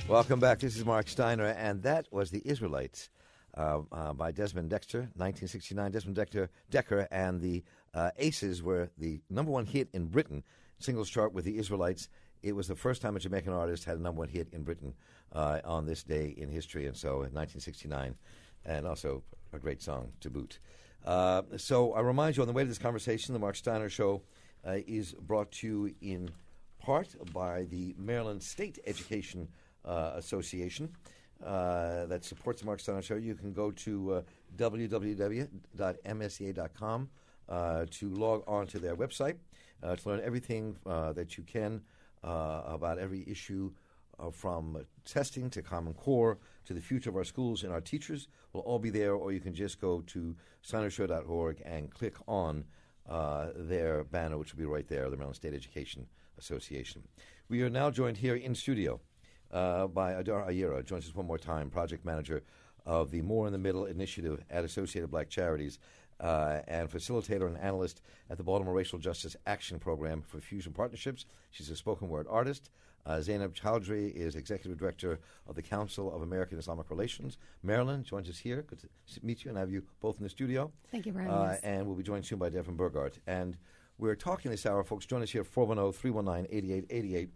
Welcome back. This is Mark Steiner, and that was The Israelites by Desmond Dexter, 1969. Desmond Decker and the Aces were the number one hit in Britain, singles chart with The Israelites. It was the first time a Jamaican artist had a number one hit in Britain on this day in history, and so in 1969, and also a great song to boot. So I remind you, on the way to this conversation, the Mark Steiner Show is brought to you in part by the Maryland State Education Association that supports the Mark Steiner Show. You can go to www.msea.com to log on to their website to learn everything that you can about every issue from testing to Common Core to the future of our schools and our teachers. Will all be there, or you can just go to steinershow.org and click on their banner, which will be right there, the Maryland State Education Association. We are now joined here in studio by Adar Ayera, joins us one more time, project manager of the More in the Middle initiative at Associated Black Charities and facilitator and analyst at the Baltimore Racial Justice Action Program for Fusion Partnerships. She's a spoken word artist. Zainab Chowdhury is executive director of the Council of American Islamic Relations. Maryland joins us here. Good to meet you and have you both in the studio. Thank you for having us. And we'll be joined soon by Devin Burgart. And we're talking this hour, folks. Join us here at 410-319-8888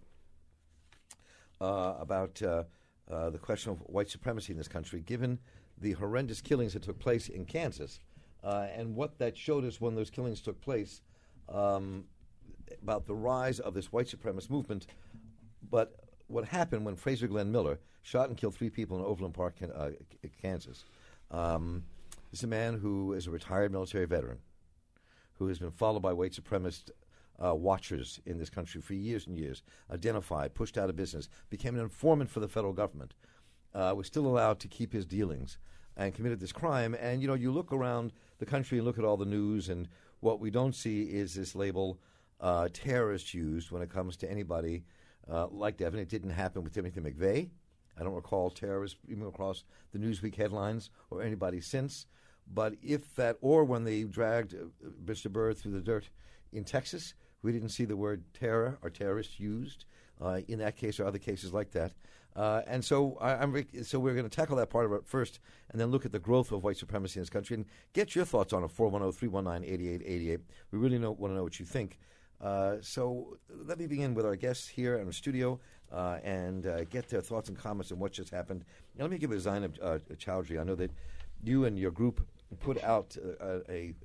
about the question of white supremacy in this country, given the horrendous killings that took place in Kansas and what that showed us when those killings took place about the rise of this white supremacist movement. But what happened when Fraser Glenn Miller shot and killed 3 people in Overland Park, Kansas. This is a man who is a retired military veteran who has been followed by white supremacist watchers in this country for years and years, identified, pushed out of business, became an informant for the federal government, was still allowed to keep his dealings, and committed this crime. And, you know, you look around the country and look at all the news, and what we don't see is this label terrorist used when it comes to anybody like Devin. It didn't happen with Timothy McVeigh. I don't recall terrorists even across the Newsweek headlines or anybody since. But if that, or when they dragged Mr. Byrd through the dirt in Texas, we didn't see the word terror or terrorist used in that case or other cases like that. And so so we're going to tackle that part of it first and then look at the growth of white supremacy in this country and get your thoughts on it, 410-319-8888. We really want to know what you think. So let me begin with our guests here in the studio and get their thoughts and comments on what just happened. Now, let me give it to Zainab Chowdhury. I know that you and your group put out a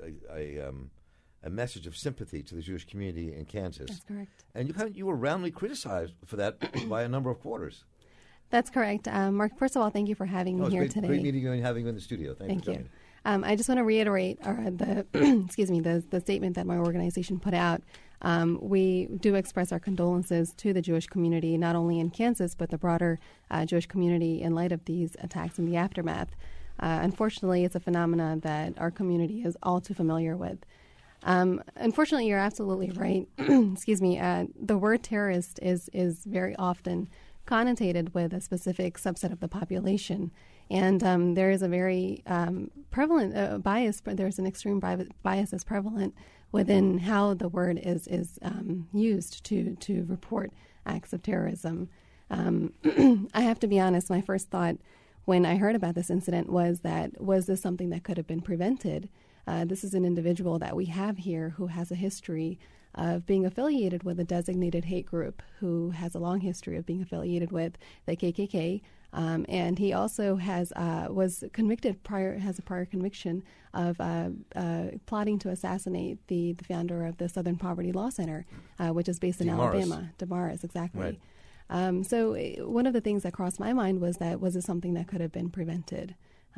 message of sympathy to the Jewish community in Kansas. That's correct. And you were roundly criticized for that by a number of quarters. That's correct. Mark, first of all, thank you for having me here today. Great meeting you and having you in the studio. Thank you. I just want to reiterate the the statement that my organization put out. We do express our condolences to the Jewish community, not only in Kansas, but the broader Jewish community in light of these attacks and the aftermath. Unfortunately, it's a phenomenon that our community is all too familiar with. Unfortunately, you're absolutely right. The word terrorist is very often connotated with a specific subset of the population. And there is a very prevalent bias, but there's an extreme bias that's prevalent within how the word is used to report acts of terrorism. I have to be honest, my first thought when I heard about this incident was this something that could have been prevented? This is an individual that we have here who has a history of being affiliated with a designated hate group, who has a long history of being affiliated with the KKK, and he also has was convicted has a prior conviction of plotting to assassinate the founder of the Southern Poverty Law Center, which is based in Alabama. Damaris, exactly. Right. So one of the things that crossed my mind was this something that could have been prevented?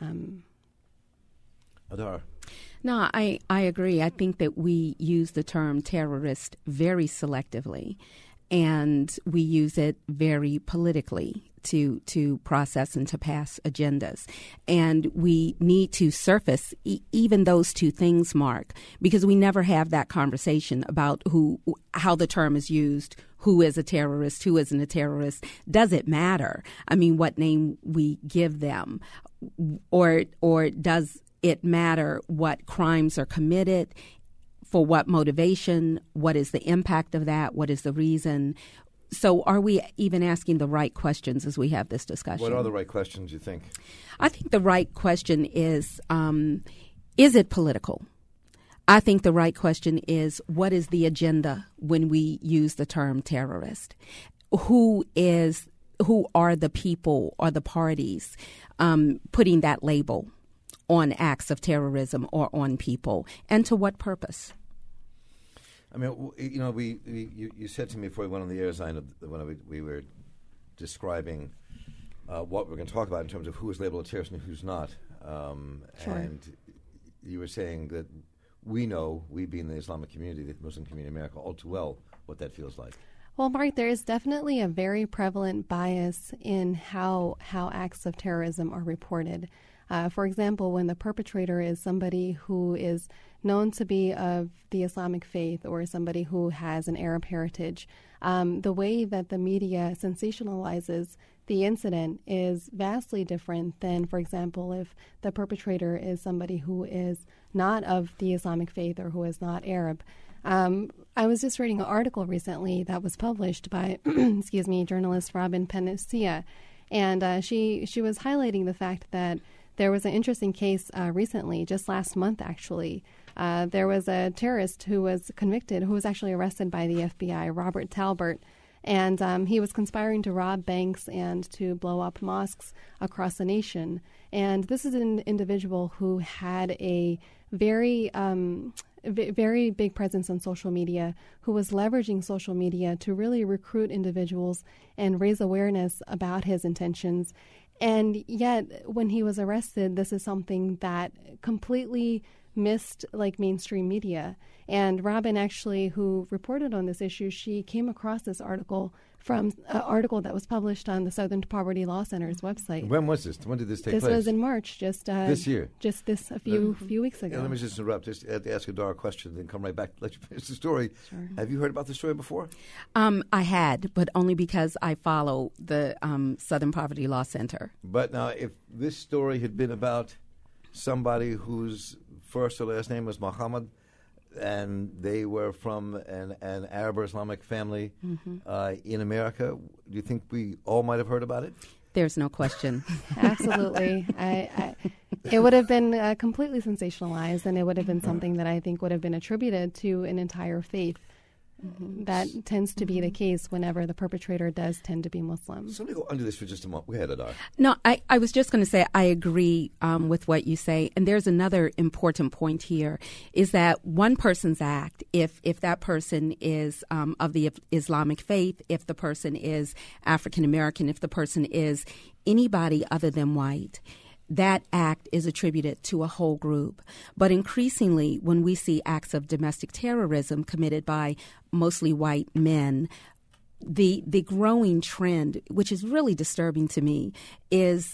Adar. No, I agree. I think that we use the term terrorist very selectively, and we use it very politically to process and to pass agendas. And we need to surface even those two things, Mark, because we never have that conversation about how the term is used, who is a terrorist, who isn't a terrorist. Does it matter? I mean, what name we give them, or does it matter what crimes are committed, for what motivation, what is the impact of that, what is the reason? So are we even asking the right questions as we have this discussion? What are the right questions, you think? I think the right question is it political? I think the right question is, what is the agenda when we use the term terrorist? Who are the people or the parties putting that label on acts of terrorism or on people, and to what purpose? I mean, you said to me before we went on the air, Zainab, when we were describing what we're going to talk about in terms of who is labeled a terrorist and who's not. Sure. And you were saying that we being the Islamic community, the Muslim community in America, all too well what that feels like. Well, Mark, there is definitely a very prevalent bias in how acts of terrorism are reported. For example, when the perpetrator is somebody who is known to be of the Islamic faith or somebody who has an Arab heritage, the way that the media sensationalizes the incident is vastly different than, for example, if the perpetrator is somebody who is not of the Islamic faith or who is not Arab. I was just reading an article recently that was published by, journalist Robin Panacea, and she was highlighting the fact that there was an interesting case recently, just last month actually. There was a terrorist who was convicted, who was actually arrested by the FBI, Robert Talbert, and he was conspiring to rob banks and to blow up mosques across the nation. And this is an individual who had a very big presence on social media, who was leveraging social media to really recruit individuals and raise awareness about his intentions. And yet, when he was arrested, this is something that completely missed mainstream media. And Robin, actually, who reported on this issue, she came across this article from an article that was published on the Southern Poverty Law Center's website. When was this? When did this take place? This was in March, just this year. Just a few weeks ago. Yeah, let me just interrupt. Just ask Adar a question, then come right back. Let you finish the story. Sure. Have you heard about the story before? I had, but only because I follow the Southern Poverty Law Center. But now, if this story had been about somebody whose first or last name was Muhammad, and they were from an Arab or Islamic family in America, do you think we all might have heard about it? There's no question. Absolutely. It would have been completely sensationalized, and it would have been something that I think would have been attributed to an entire faith. That tends to be the case whenever the perpetrator does tend to be Muslim. So let me go under this for just a moment. Go ahead, Adar. No, I was just going to say I agree with what you say. And there's another important point here, is that one person's act, if that person is of the Islamic faith, if the person is African American, if the person is anybody other than white, that act is attributed to a whole group. But increasingly, when we see acts of domestic terrorism committed by mostly white men, the growing trend, which is really disturbing to me, is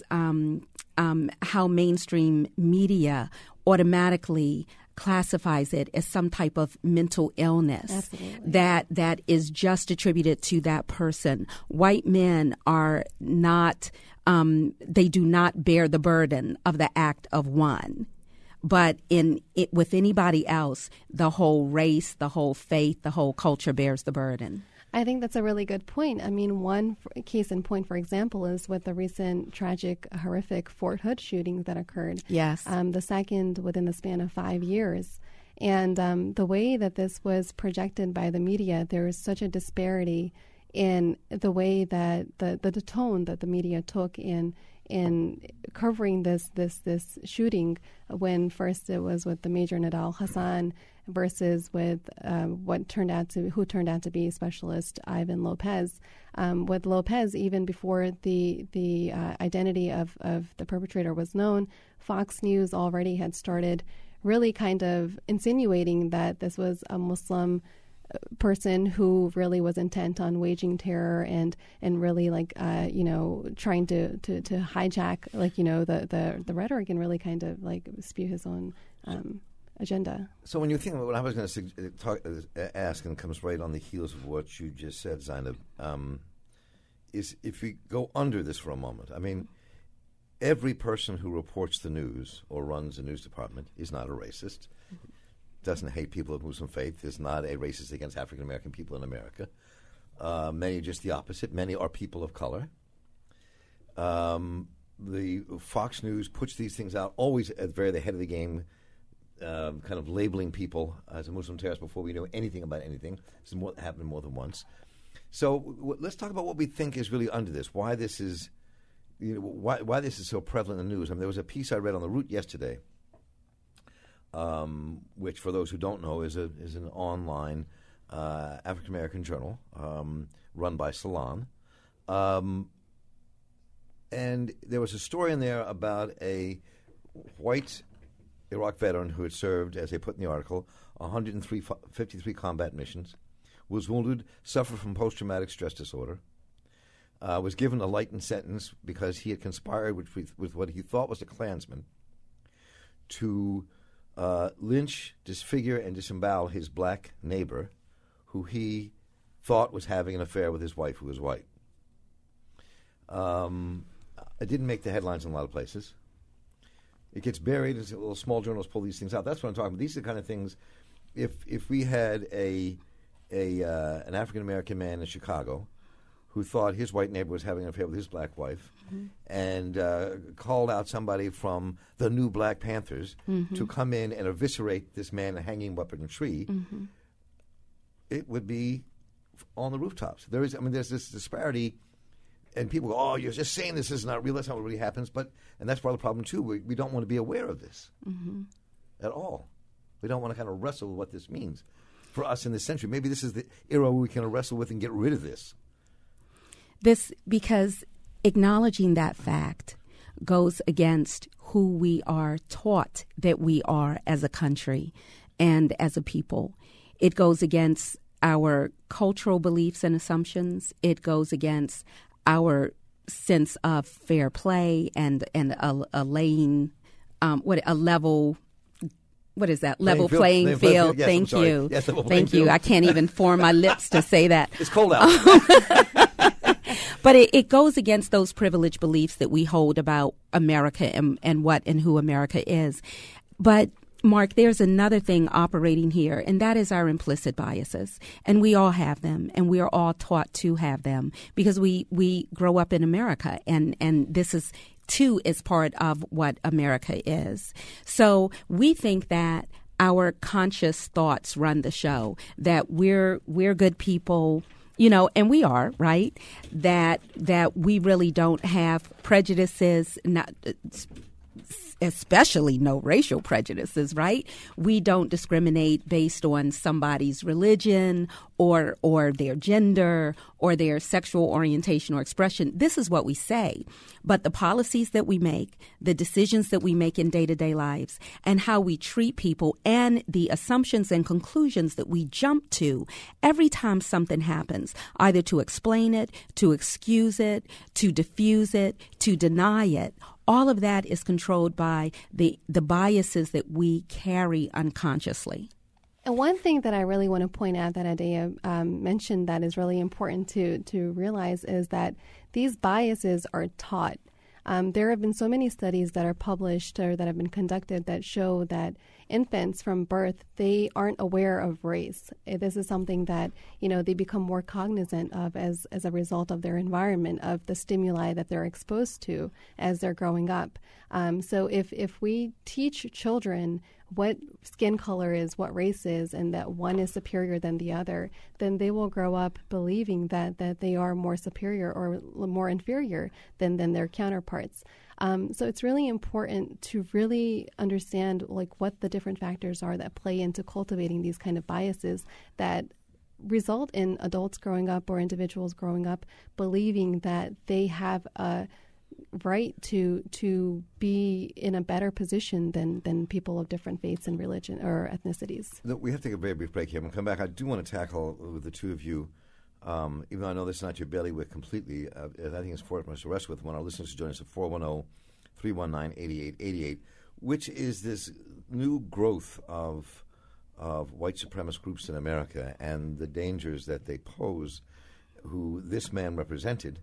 how mainstream media automatically classifies it as some type of mental illness that is just attributed to that person. White men are not, they do not bear the burden of the act of one. But with anybody else, the whole race, the whole faith, the whole culture bears the burden. I think that's a really good point. I mean, one case in point, for example, is with the recent tragic, horrific Fort Hood shooting that occurred. Yes. The second within the span of 5 years. And the way that this was projected by the media, there is such a disparity in the way that the tone that the media took in covering this shooting, when first it was with the Major Nidal Hassan versus with who turned out to be Specialist Ivan Lopez. With Lopez, even before the identity of the perpetrator was known, Fox News already had started really kind of insinuating that this was a Muslim person who really was intent on waging terror and really trying to hijack the rhetoric and really kind of spew his own agenda. So when you think about what I was going to ask, and comes right on the heels of what you just said, Zainab, is if we go under this for a moment. I mean, every person who reports the news or runs a news department is not a racist, doesn't hate people of Muslim faith, is not a racist against African American people in America. Many are just the opposite. Many are people of color. The Fox News puts these things out always at the head of the game, kind of labeling people as a Muslim terrorist before we know anything about anything. This has happened more than once. So let's talk about what we think is really under this. Why this is, why this is so prevalent in the news. I mean, there was a piece I read on The Root yesterday, which, for those who don't know, is an online African American journal run by Salon. And there was a story in there about a white Iraq veteran who had served, as they put in the article, 53 combat missions, was wounded, suffered from post-traumatic stress disorder, was given a lightened sentence because he had conspired with what he thought was a Klansman to lynch, disfigure, and disembowel his black neighbor, who he thought was having an affair with his wife, who was white. It didn't make the headlines in a lot of places. It gets buried. Little small journals pull these things out. That's what I'm talking about. These are the kind of things. If we had an African American man in Chicago who thought his white neighbor was having an affair with his black wife, and called out somebody from the New Black Panthers to come in and eviscerate this man hanging up in a tree, it would be on the rooftops. There's this disparity. And people go, oh, you're just saying this is not real. That's not what really happens. And that's part of the problem, too. We don't want to be aware of this at all. We don't want to kind of wrestle with what this means for us in this century. Maybe this is the era where we can wrestle with and get rid of this. Because acknowledging that fact goes against who we are taught that we are as a country and as a people. It goes against our cultural beliefs and assumptions. It goes against our sense of fair play and a level playing field. Yes, Thank you. Yes, thank you. I can't even form my lips to say that. It's cold out. But it goes against those privileged beliefs that we hold about America and what and who America is. But Mark, there's another thing operating here, and that is our implicit biases. And we all have them, and we are all taught to have them because we grow up in America, and this is too is part of what America is. So we think that our conscious thoughts run the show, that we're good people, and we are, right? That we really don't have prejudices, especially no racial prejudices, right? We don't discriminate based on somebody's religion or their gender or their sexual orientation or expression. This is what we say. But the policies that we make, the decisions that we make in day-to-day lives, and how we treat people and the assumptions and conclusions that we jump to every time something happens, either to explain it, to excuse it, to diffuse it, to deny it, all of that is controlled by the biases that we carry unconsciously. And one thing that I really want to point out that Adea mentioned that is really important to realize is that these biases are taught. There have been so many studies that are published or that have been conducted that show that infants from birth, they aren't aware of race. This is something that, they become more cognizant of as a result of their environment, of the stimuli that they're exposed to as they're growing up. So if we teach children what skin color is, what race is, and that one is superior than the other, then they will grow up believing that they are more superior or more inferior than their counterparts. So it's really important to really understand what the different factors are that play into cultivating these kind of biases that result in adults growing up or individuals growing up believing that they have a right to be in a better position than people of different faiths and religion or ethnicities. We have to take a very brief break here. When we come back, I do want to tackle with the two of you, even though I know this is not your bailiwick completely, I think it's important for us to rest with one of our listeners to join us at 410-319-8888, which is this new growth of white supremacist groups in America and the dangers that they pose, who this man represented.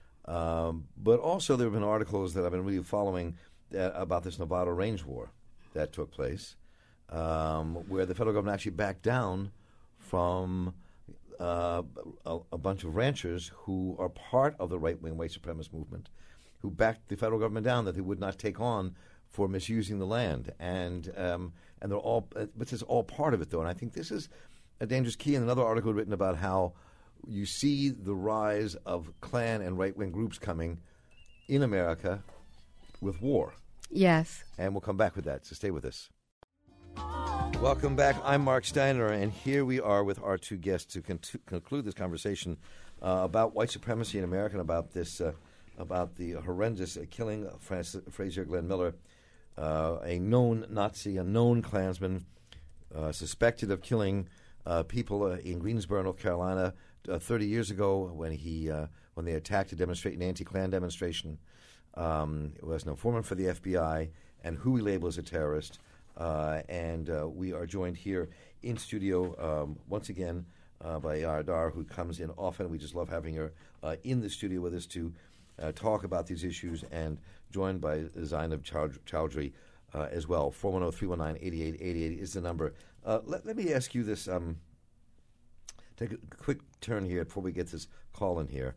But also there have been articles that I've been really following about this Nevada range war that took place, where the federal government actually backed down from a bunch of ranchers who are part of the right-wing white supremacist movement, who backed the federal government down that they would not take on for misusing the land, and they're all, but this is all part of it, though. And I think this is a dangerous key. In another article written about how you see the rise of Klan and right-wing groups coming in America with war. Yes. And we'll come back with that, so stay with us. Welcome back. I'm Mark Steiner, and here we are with our two guests to conclude this conversation about white supremacy in America and about this, about the horrendous killing of Frazier Glenn Miller, a known Nazi, a known Klansman, suspected of killing people in Greensboro, North Carolina, 30 years ago when they attacked an anti-Klan demonstration. It was an informant for the FBI, and who we label as a terrorist. And we are joined here in studio once again by Yara Dar, who comes in often. We just love having her in the studio with us to talk about these issues, and joined by Zainab Chowdhury as well. 410-319-8888 is the number. Let me ask you this. Take a quick turn here before we get this call in here.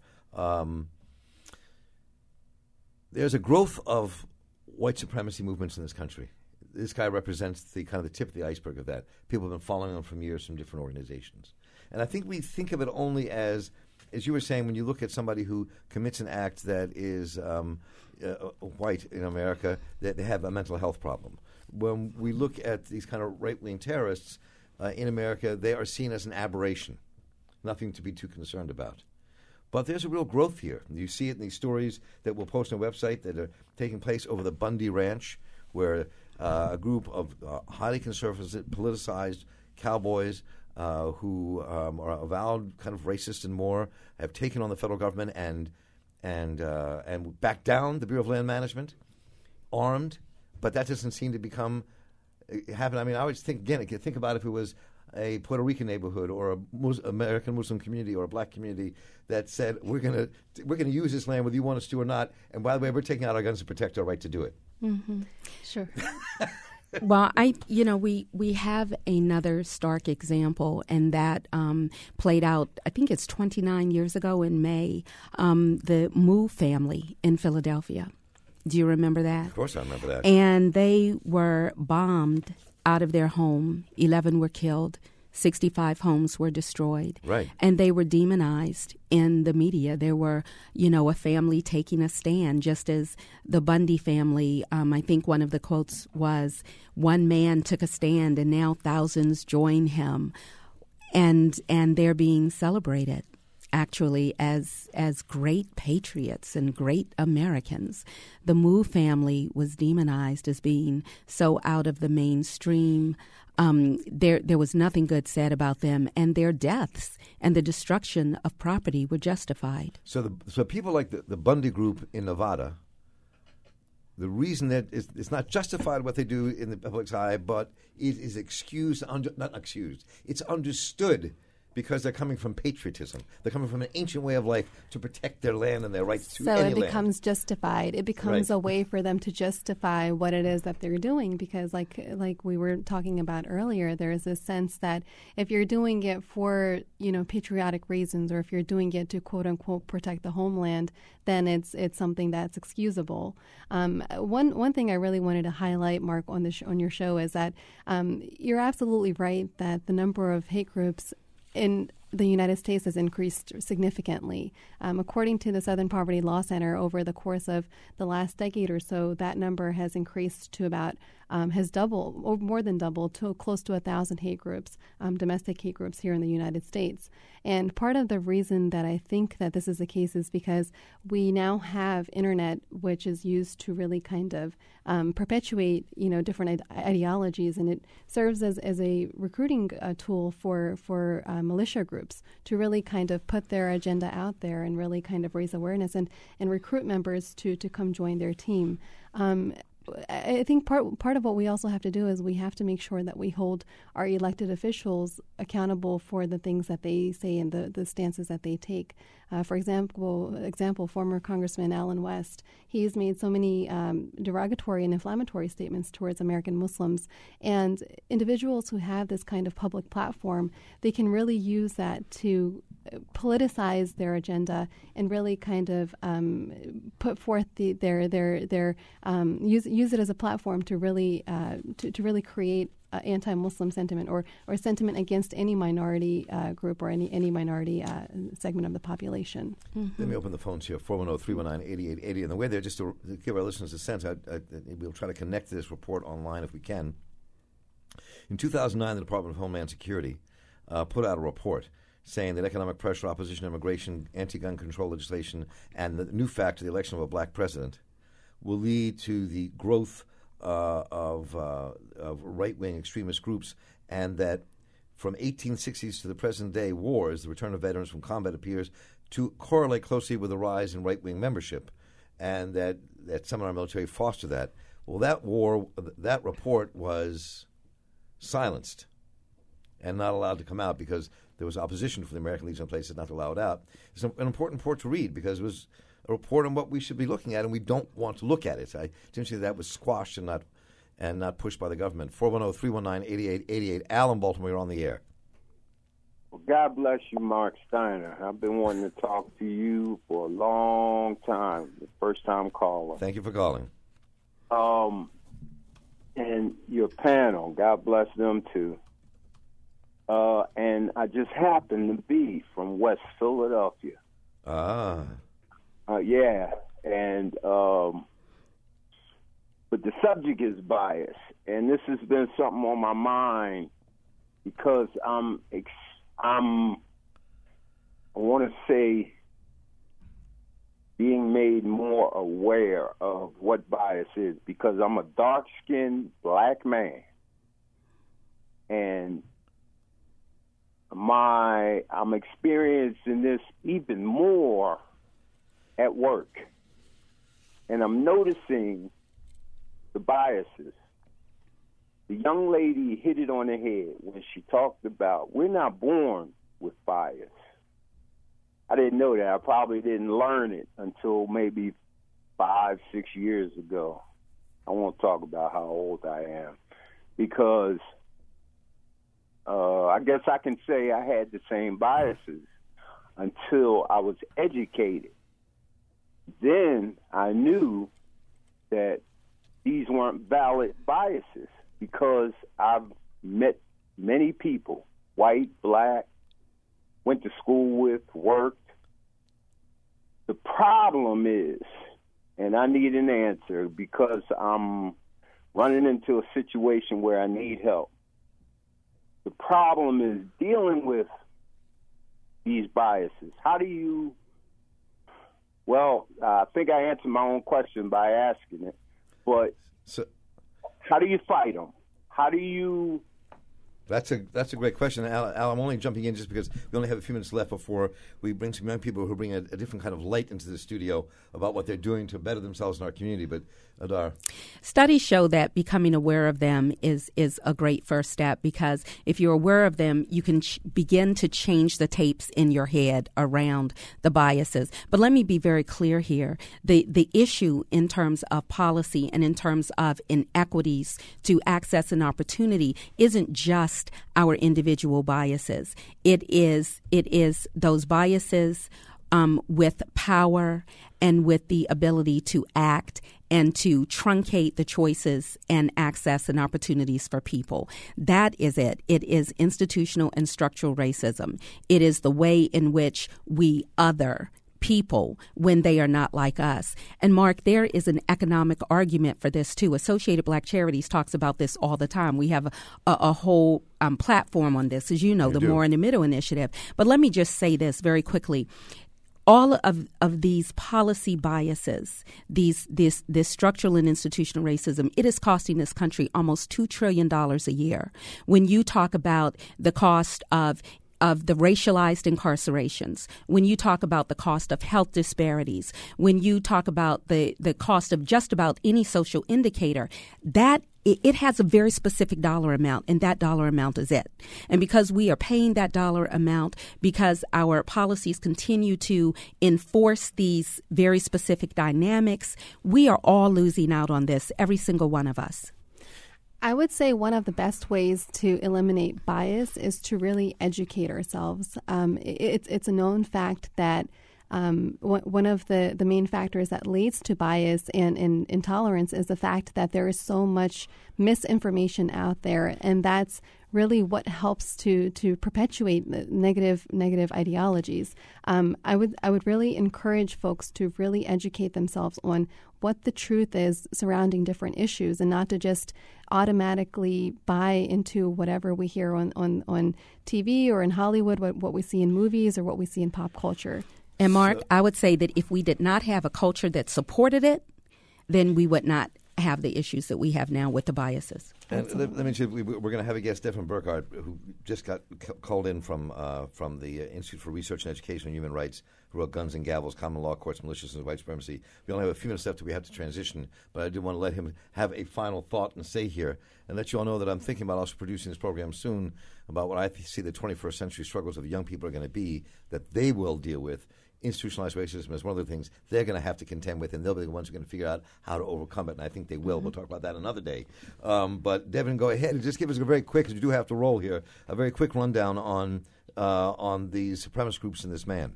There's a growth of white supremacy movements in this country. This guy represents the kind of the tip of the iceberg of that. People have been following him for years from different organizations. And I think we think of it only as you were saying, when you look at somebody who commits an act that is white in America, that they have a mental health problem. When we look at these kind of right-wing terrorists in America, they are seen as an aberration, nothing to be too concerned about. But there's a real growth here. You see it in these stories that we'll post on our website that are taking place over the Bundy Ranch, where a group of highly conservative, politicized cowboys who are avowed kind of racist and more have taken on the federal government and backed down the Bureau of Land Management, armed. But that doesn't seem to happen. I mean, I would think about if it was a Puerto Rican neighborhood or a American Muslim community or a black community that said we're going to use this land whether you want us to or not. And by the way, we're taking out our guns to protect our right to do it. Mm-hmm. Sure. Well, we have another stark example, and that played out, I think it's 29 years ago in May, the Moo family in Philadelphia. Do you remember that? Of course I remember that. And they were bombed out of their home. 11 were killed. 65 homes were destroyed. Right. And they were demonized in the media. There were, a family taking a stand, just as the Bundy family. I think one of the quotes was, "One man took a stand and now thousands join him." And they're being celebrated, actually, as great patriots and great Americans. The Moo family was demonized as being so out of the mainstream. There was nothing good said about them, and their deaths and the destruction of property were justified. So people like the Bundy group in Nevada, the reason that it's not justified what they do in the public's eye, but it is excused, not excused, it's understood because they're coming from patriotism. They're coming from an ancient way of life to protect their land and their rights to any land. So it becomes justified. It becomes a way for them to justify what it is that they're doing, because like we were talking about earlier, there is this sense that if you're doing it for, patriotic reasons, or if you're doing it to quote unquote protect the homeland, then it's something that's excusable. One thing I really wanted to highlight, Mark, on your show is that you're absolutely right that the number of hate groups in the United States has increased significantly. According to the Southern Poverty Law Center, over the course of the last decade or so, that number has increased to about, has doubled, or more than doubled, to close to 1,000 hate groups, domestic hate groups here in the United States. And part of the reason that I think that this is the case is because we now have internet, which is used to really kind of perpetuate, different ideologies, and it serves as a recruiting tool for militia groups to really kind of put their agenda out there and really kind of raise awareness and recruit members to come join their team. I think part of what we also have to do is we have to make sure that we hold our elected officials accountable for the things that they say and the stances that they take. For example, former Congressman Allen West, he's made so many derogatory and inflammatory statements towards American Muslims. And individuals who have this kind of public platform, they can really use that to politicize their agenda and really kind of put forth their use it as a platform to really create anti-Muslim sentiment or sentiment against any minority group or any minority segment of the population. Mm-hmm. Let me open the phones here, 410-319-8880. And the way there, just to give our listeners a sense, we'll try to connect this report online if we can. In 2009, the Department of Homeland Security put out a report saying that economic pressure, opposition, immigration, anti-gun control legislation, and the new fact of the election of a black president will lead to the growth of right-wing extremist groups, and that from 1860s to the present day wars, the return of veterans from combat appears to correlate closely with the rise in right-wing membership, and that some of our military foster that. Well, that report was silenced and not allowed to come out because there was opposition from the American Legion of Places not to allow it out. It's an important report to read because it was a report on what we should be looking at, and we don't want to look at it. I didn't see that was squashed and not pushed by the government. 410-319-8888. Al in Baltimore, you're on the air. Well, God bless you, Mark Steiner. I've been wanting to talk to you for a long time, the first-time caller. Thank you for calling. And your panel, God bless them too. And I just happen to be from West Philadelphia. Yeah, and but the subject is bias, and this has been something on my mind because I want to say, being made more aware of what bias is because I'm a dark-skinned black man, and I'm experiencing this even more at work, and I'm noticing the biases. The young lady hit it on the head when she talked about we're not born with bias. I didn't know that. I probably didn't learn it until maybe 5-6 years ago. I won't talk about how old I am because I guess I can say I had the same biases until I was educated. Then I knew that these weren't valid biases because I've met many people, white, black, went to school with, worked. The problem is, and I need an answer because I'm running into a situation where I need help. The problem is dealing with these biases. How do you... Well, I think I answered my own question by asking it, but how do you fight them? How do you... That's a great question. Al, I'm only jumping in just because we only have a few minutes left before we bring some young people who bring a different kind of light into the studio about what they're doing to better themselves in our community. But Adar. Studies show that becoming aware of them is a great first step because if you're aware of them, you can begin to change the tapes in your head around the biases. But let me be very clear here. The issue in terms of policy and in terms of inequities to access and opportunity isn't just our individual biases. It is those biases with power and with the ability to act and to truncate the choices and access and opportunities for people. That is it. It is institutional and structural racism. It is the way in which we other people when they are not like us. And Mark, there is an economic argument for this too. Associated Black Charities talks about this all the time. We have a whole platform on this, as you know, the More in the Middle initiative. But let me just say this very quickly. All of these policy biases, this structural and institutional racism, it is costing this country almost $2 trillion a year. When you talk about the cost of of the racialized incarcerations, when you talk about the cost of health disparities, when you talk about the cost of just about any social indicator, that it has a very specific dollar amount, and that dollar amount is it. And because we are paying that dollar amount, because our policies continue to enforce these very specific dynamics, we are all losing out on this, every single one of us. I would say one of the best ways to eliminate bias is to really educate ourselves. It's a known fact that one of the main factors that leads to bias and intolerance is the fact that there is so much misinformation out there, and that's really what helps to perpetuate the negative ideologies. I would really encourage folks to really educate themselves on what the truth is surrounding different issues, and not to just automatically buy into whatever we hear on TV or in Hollywood, what we see in movies or what we see in pop culture. And Mark, I would say that if we did not have a culture that supported it, then we would not have the issues that we have now with the biases. And let me say, we're going to have a guest, Devin Burkhardt, who just got called in from the Institute for Research and Education and Human Rights, who wrote Guns and Gavels, Common Law, Courts, Militias, and White Supremacy. We only have a few minutes left till we have to transition, but I do want to let him have a final thought and say here, and let you all know that I'm thinking about also producing this program soon about what I see the 21st century struggles of the young people are going to be, that they will deal with. Institutionalized racism is one of the things they're going to have to contend with, and they'll be the ones who are going to figure out how to overcome it, and I think they will. We'll talk about that another day. But Devin, go ahead and just give us a very quick, because we do have to roll here, a very quick rundown on the supremacist groups and this man.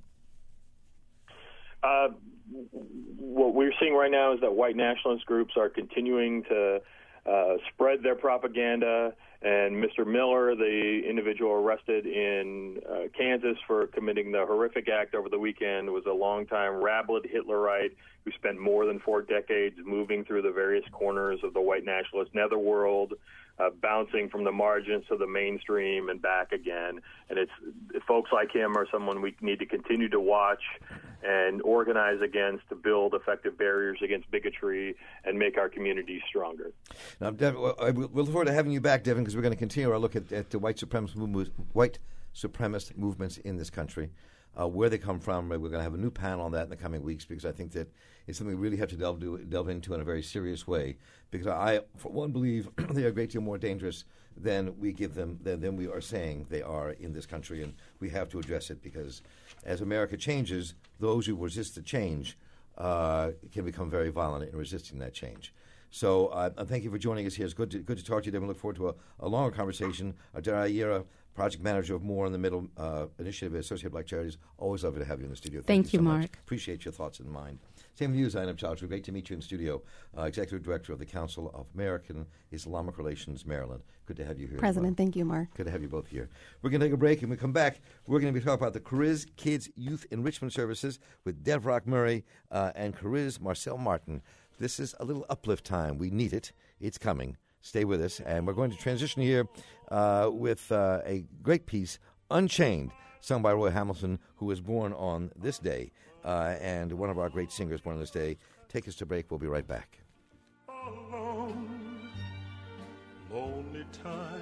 What we're seeing right now is that white nationalist groups are continuing to spread their propaganda. And Mr. Miller, the individual arrested in Kansas for committing the horrific act over the weekend, was a longtime rabid Hitlerite who spent more than 4 decades moving through the various corners of the white nationalist netherworld, bouncing from the margins to the mainstream and back again. And it's folks like him are someone we need to continue to watch and organize against to build effective barriers against bigotry and make our communities stronger. Now, Devin, we'll look forward to having you back, Devin, because we're going to continue our look at the white supremacist movements in this country, where they come from. We're going to have a new panel on that in the coming weeks, because I think that it's something we really have to delve into in a very serious way, because I, for one, believe they are a great deal more dangerous than we give them, than we are saying they are in this country, and we have to address it, because as America changes, those who resist the change can become very violent in resisting that change. So thank you for joining us here. It's good to talk to you, Devin. We look forward to a longer conversation. Adair Ayera, project manager of More in the Middle Initiative at Associated Black Charities. Always lovely to have you in the studio. Thank you, so Mark. Much. Appreciate your thoughts and mind. Same with you, Zainab Chowdhury. Great to meet you in studio. Executive Director of the Council of American Islamic Relations, Maryland. Good to have you here. President, thank you, Mark. Good to have you both here. We're going to take a break, and when we come back, we're going to be talking about the Cariz Kids Youth Enrichment Services with Devrock Murray and Cariz Marcel Martin. This is a little uplift time. We need it. It's coming. Stay with us. And we're going to transition here with a great piece, Unchained, sung by Roy Hamilton, who was born on this day, and one of our great singers born on this day. Take us to break. We'll be right back. Alone, lonely time.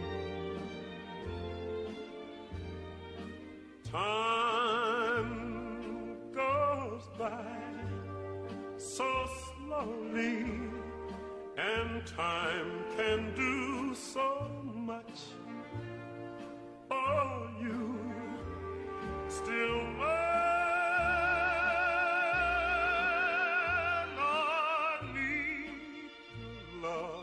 Time goes by so slowly, and time can do so much. Oh, you still mine. I need your love.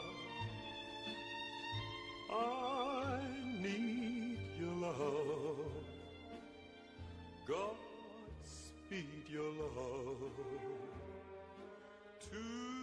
I need your love. God speed your love to